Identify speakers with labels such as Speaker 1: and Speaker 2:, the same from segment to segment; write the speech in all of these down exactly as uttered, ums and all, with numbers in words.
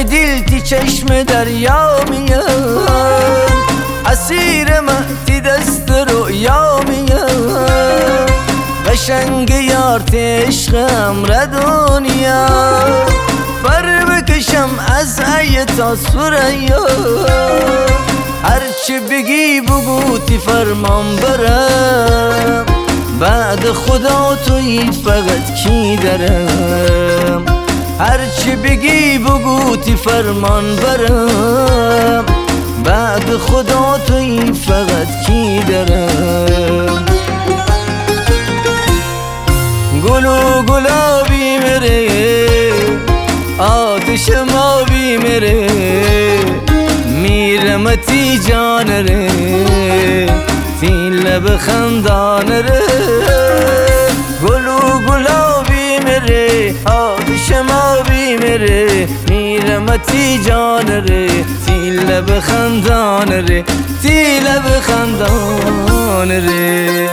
Speaker 1: دل تی چشم دریا میان، اسیر من تی دست رویا میان، قشنگ یار تی عشقم را دنیا، بر بکشم از ای تا سریا، هرچی بگی بگو تی فرمان برم، بعد خدا توی فقط کی دارم، هرچی بگی بگو تی فرمان برم، بعد خدا توی فقط کی دارم. گلو گلابی میره آتش مابی میره، میرمتی جان ره تی لب خندان ره، گلو گلابی میره آتش مابی میره، میرمتی جان ره تی لب خندان ره تی لب خندان ره.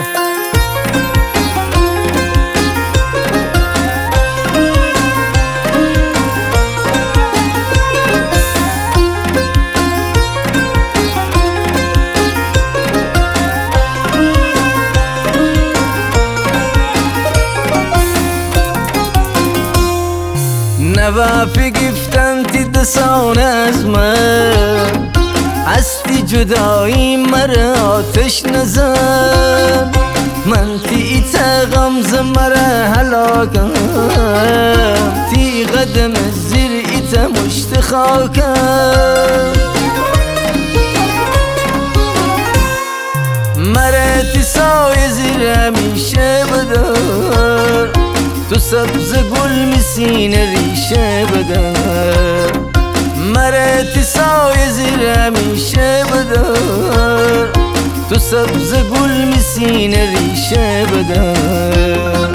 Speaker 1: نوافی گفتن تی دسان از من، هستی جدایی مرا آتش نزن، من تی ایتا غمز مرا هلاکم، تی قدم زیر ایتا مشت خاکم، مرا تی سای زیر همیشه بدار، تو سبز گل میسین ریشه بدار، مرا تی سای زیر همیشه بدار، تو سبز گل میسین ریشه بدار،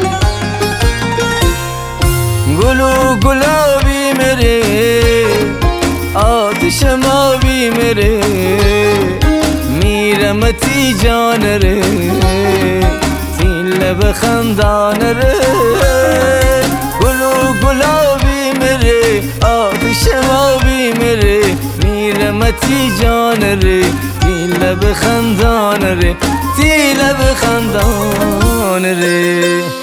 Speaker 1: گلو گلابی میره آتش مابی میره، میرمتی جان ره لب خندان ره، گلو گلابی میره آتش مابی میره، میرمتی جان ره تی لب خندان ره تی لب خندان ره.